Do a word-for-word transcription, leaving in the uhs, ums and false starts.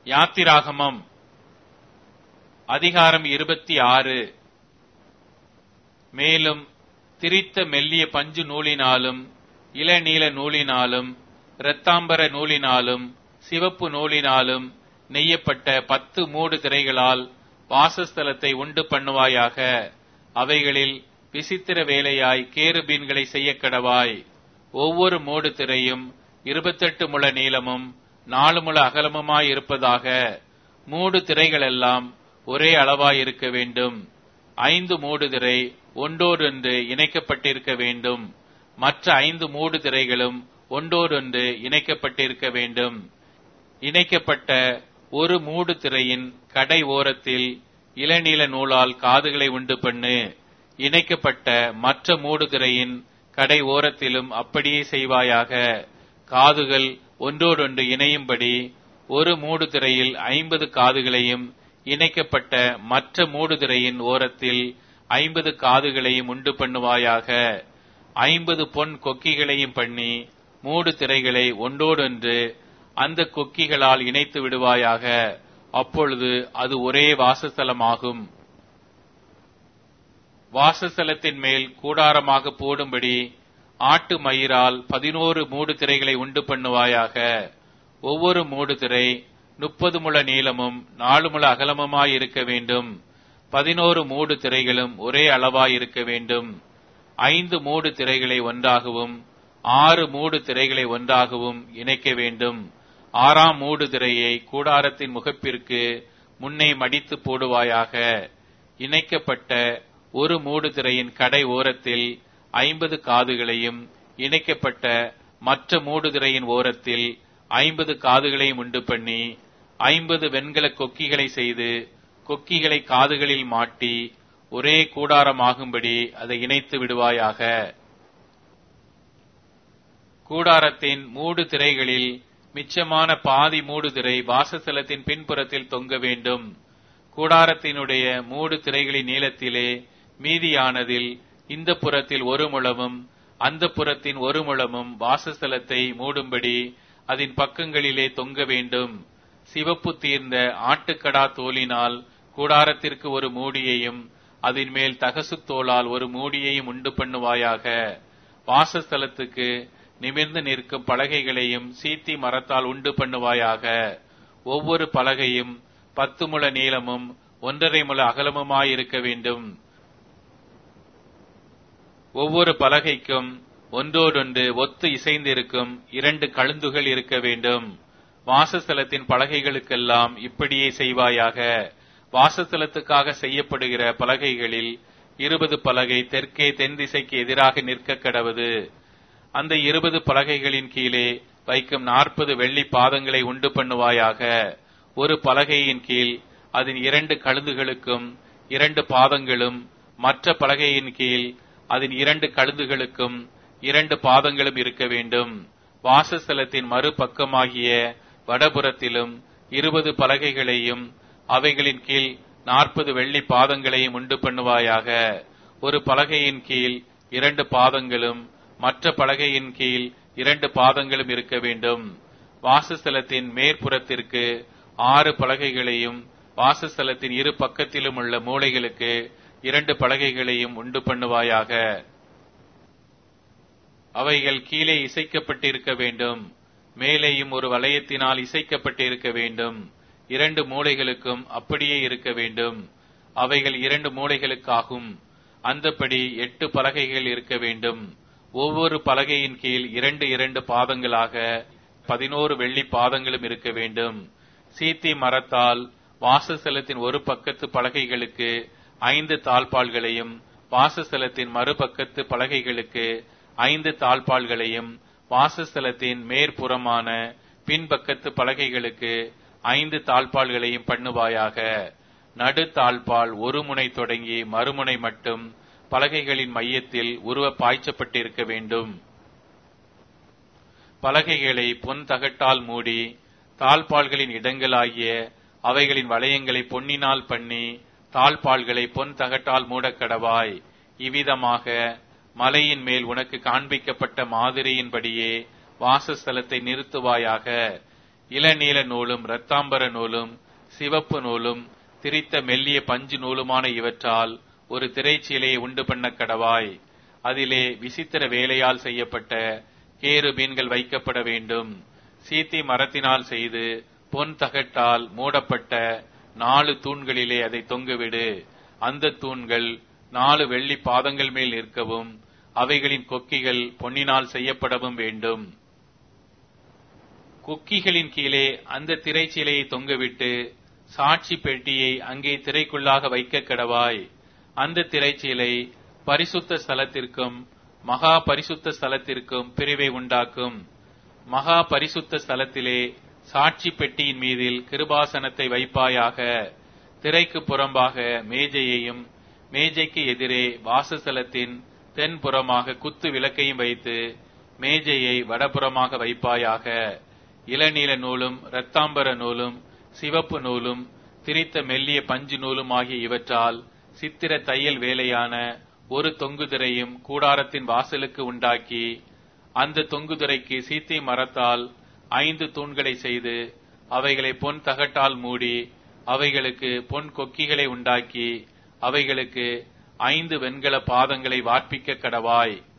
யாத்திராகமம் அதிகாரம் இருபத்தி ஆறு. மேலும் திரித்த மெல்லிய பஞ்சு நூலினாலும் இளநீல நூலினாலும் இரத்தாம்பர நூலினாலும் சிவப்பு நூலினாலும் நெய்யப்பட்ட பத்து மூடு திரைகளால் வாசஸ்தலத்தை உண்டு பண்ணுவாயாக. அவைகளில் விசித்திர வேலையாய் கேருபீன்களை செய்ய கடவாய். ஒவ்வொரு மூடு திரையும் இருபத்தெட்டு முழ நீளமும் நாலு முழ அகலமுமாய் இருப்பதாக. மூடு திரைகளெல்லாம் ஒரே அளவாய் இருக்க வேண்டும். ஐந்து மூடு திரை ஒன்றோடொன்று இணைக்கப்பட்டிருக்க வேண்டும். மற்ற ஐந்து மூடு திரைகளும் ஒன்றோடொன்று இணைக்கப்பட்டிருக்க வேண்டும். இணைக்கப்பட்ட ஒரு மூடு திரையின் கடை ஓரத்தில் இளநீல நூலால் காதுகளை உண்டு பண்ணு. இணைக்கப்பட்ட மற்ற மூடு திரையின் கடை ஓரத்திலும் அப்படியே செய்வாயாக. காதுகள் ஒன்றோடொன்று இணையும்படி ஒரு மூடு திரையில் ஐம்பது காதுகளையும் இணைக்கப்பட்ட மற்ற மூடு திரையின் ஓரத்தில் ஐம்பது காதுகளையும் உண்டு பண்ணுவாயாக. ஐம்பது பொன் கொக்கிகளையும் பண்ணி மூடு திரைகளை ஒன்றோடொன்று அந்த கொக்கிகளால் இணைத்து விடுவாயாக. அப்பொழுது அது ஒரே வாசஸ்தலமாகும். வாசஸ்தலத்தின் மேல் கூடாரமாக போடும்படி ஆட்டு மயிரால் பதினோரு மூடு திரைகளை உண்டு பண்ணுவாயாக. ஒவ்வொரு மூடு திரை முப்பது முழ நீளமும் நாலு முழ அகலமுமாய் இருக்க வேண்டும். பதினோரு மூடு திரைகளும் ஒரே அளவாய் இருக்க வேண்டும். ஐந்து மூடு திரைகளை ஒன்றாகவும் ஆறு மூடு திரைகளை ஒன்றாகவும் இணைக்க வேண்டும். ஆறாம் மூடு திரையை கூடாரத்தின் முகப்பிற்கு முன்னே மடித்து போடுவாயாக. இணைக்கப்பட்ட ஒரு மூடு திரையின் கடை ஓரத்தில் ஐம்பது காதுகளையும் இணைக்கப்பட்ட மற்ற மூடு திரையின் ஓரத்தில் ஐம்பது காதுகளையும் உண்டு பண்ணி ஐம்பது வெண்கல கொக்கிகளை செய்து கொக்கிகளை காதுகளில் மாட்டி ஒரே கூடாரமாகும்படி அதை இணைத்து விடுவாயாக. கூடாரத்தின் மூடு திரைகளில் மிச்சமான பாதி மூடு திரை வாசஸ்தலத்தின் பின்புறத்தில் தொங்க வேண்டும். கூடாரத்தினுடைய மூடு திரைகளின் நீளத்திலே மீதியானதில் இந்த புறத்தில் ஒரு முழமும் அந்த புறத்தின் ஒரு முழமும் வாசஸ்தலத்தை மூடும்படி அதன் பக்கங்களிலே தொங்க வேண்டும். சிவப்பு தீர்ந்த ஆட்டுக்கடா தோலினால் கூடாரத்திற்கு ஒரு மூடியையும் அதன் மேல் தகசு தோலால் ஒரு மூடியையும் உண்டு பண்ணுவாயாக. வாசஸ்தலத்துக்கு நிமிர்ந்து நிற்கும் பலகைகளையும் சீத்தி மரத்தால் உண்டு பண்ணுவாயாக. ஒவ்வொரு பலகையும் பத்து முழ நீளமும் ஒன்றரை முழ அகலமுமாயிருக்க வேண்டும். ஒவ்வொரு பலகைக்கும் ஒன்றோடொன்று ஒத்து இசைந்திருக்கும் இரண்டு கழுந்துகள் இருக்க வேண்டும். வாசஸ்தலத்தின் பலகைகளுக்கெல்லாம் இப்படியே செய்வாயாக. வாசஸ்தலத்துக்காக செய்யப்படுகிற பலகைகளில் இருபது பலகை தெற்கே தென் திசைக்கு எதிராக நிற்க கடவது. அந்த இருபது பலகைகளின் கீழே வைக்கும் நாற்பது வெள்ளி பாதங்களை உண்டு பண்ணுவாயாக. ஒரு பலகையின் கீழ் அதன் இரண்டு கழுந்துகளுக்கும் இரண்டு பாதங்களும், மற்ற பலகையின் கீழ் அதன் இரண்டு கழுந்துகளுக்கும் இரண்டு பாதங்களும் இருக்க வேண்டும். வாசஸ்தலத்தின் மறுபக்கமாகிய வடபுறத்திலும் இருபது பலகைகளையும் அவைகளின் கீழ் நாற்பது வெள்ளி பாதங்களையும் உண்டு பண்ணுவாயாக. ஒரு பலகையின் கீழ் இரண்டு பாதங்களும் மற்ற பலகையின் கீழ் இரண்டு பாதங்களும் இருக்க வேண்டும். வாசஸ்தலத்தின் மேற்புறத்திற்கு ஆறு பலகைகளையும் வாசஸ்தலத்தின் இரு பக்கத்திலும் உள்ள மூலைகளுக்கு இரண்டு பலகைகளையும் உண்டு பண்ணுவாயாக. அவைகள் கீழே இசைக்கப்பட்டிருக்க வேண்டும். மேலேயும் ஒரு வளையத்தினால் இசைக்கப்பட்டிருக்க வேண்டும். இரண்டு மூலைகளுக்கும் அப்படியே இருக்க வேண்டும். அவைகள் இரண்டு மூலைகளுக்காகும். அந்தப்படி எட்டு பலகைகள் இருக்க வேண்டும். ஒவ்வொரு பலகையின் கீழ் இரண்டு இரண்டு பாதங்களாக பதினோரு வெள்ளி பாதங்களும் இருக்க வேண்டும். சீத்தி மரத்தால் வாசஸ்தலத்தின் ஒரு பக்கத்து பலகைகளுக்கு ஐந்து தாழ்பாள்களையும் வாசஸ்தலத்தின் மறுபக்கத்து பலகைகளுக்கு ஐந்து தாழ்பாள்களையும் வாசஸ்தலத்தின் மேற்புறமான பின்பக்கத்து பலகைகளுக்கு ஐந்து தாழ்பாள்களையும் பண்ணுவாயாக. நடு தாழ்பால் ஒரு முனை தொடங்கி மறுமுனை மட்டும் பலகைகளின் மையத்தில் உருவ பாய்ச்சப்பட்டிருக்க வேண்டும். பலகைகளை பொன் தகட்டால் மூடி தாழ்பால்களின் இடங்களாகிய அவைகளின் வளையங்களை பொன்னினால் பண்ணி தாழ்பால்களை பொன் தகட்டால் மூடக்கடவாய். இவ்விதமாக மலையின் மேல் உனக்கு காண்பிக்கப்பட்ட மாதிரியின்படியே வாசஸ்தலத்தை நிறுத்துவாயாக. இளநீல நூலும் இரத்தாம்பர நூலும் சிவப்பு நூலும் திரித்த மெல்லிய பஞ்சு நூலுமான இவற்றால் ஒரு திரைச்சீலையை உண்டு பண்ண கடவாய். அதிலே விசித்திர வேலையால் செய்யப்பட்ட கேருபீன்கள் வைக்கப்பட வேண்டும். சீத்தி மரத்தினால் செய்து பொன் தகட்டால் மூடப்பட்ட நாலு தூண்களிலே அதை தொங்குவிடு. அந்த தூண்கள் நாலு வெள்ளி பாதங்கள் மேல் நிற்கவும் அவைகளின் கொக்கிகள் பொன்னினால் செய்யப்படவும் வேண்டும். கொக்கிகளின் கீழே அந்த திரைச்சீலையை தொங்கவிட்டு சாட்சி பெட்டியை அங்கே திரைக்குள்ளாக வைக்க கடவாய். அந்த திரைச்சீலை பரிசுத்த ஸ்தலத்திற்கும் மகா பரிசுத்த ஸ்தலத்திற்கும் பிரிவை உண்டாக்கும். மகா பரிசுத்த ஸ்தலத்திலே சாட்சி பெட்டியின் மீதில் கிருபாசனத்தை வைப்பாயாக. திரைக்கு புறம்பாக மேஜையையும் மேஜைக்கு எதிரே வாசஸ்தலத்தின் தென்புறமாக குத்து விளக்கையும் வைத்து மேஜையை வடபுறமாக வைப்பாயாக. இளநீல நூலும் இரத்தாம்பர நூலும் சிவப்பு நூலும் திரித்த மெல்லிய பஞ்சு நூலும் ஆகிய இவற்றால் சித்திர தையல் வேலையான ஒரு தொங்குதிரையும் கூடாரத்தின் வாசலுக்கு உண்டாக்கி அந்த தொங்குதிரைக்கு சீத்தி மரத்தால் ஐந்து தூண்களை செய்து அவைகளை பொன் தகட்டால் மூடி அவைகளுக்கு பொன் கொக்கிகளை உண்டாக்கி அவைகளுக்கு ஐந்து வெண்கல பாதங்களை வார்ப்பிக்க கடவாய்.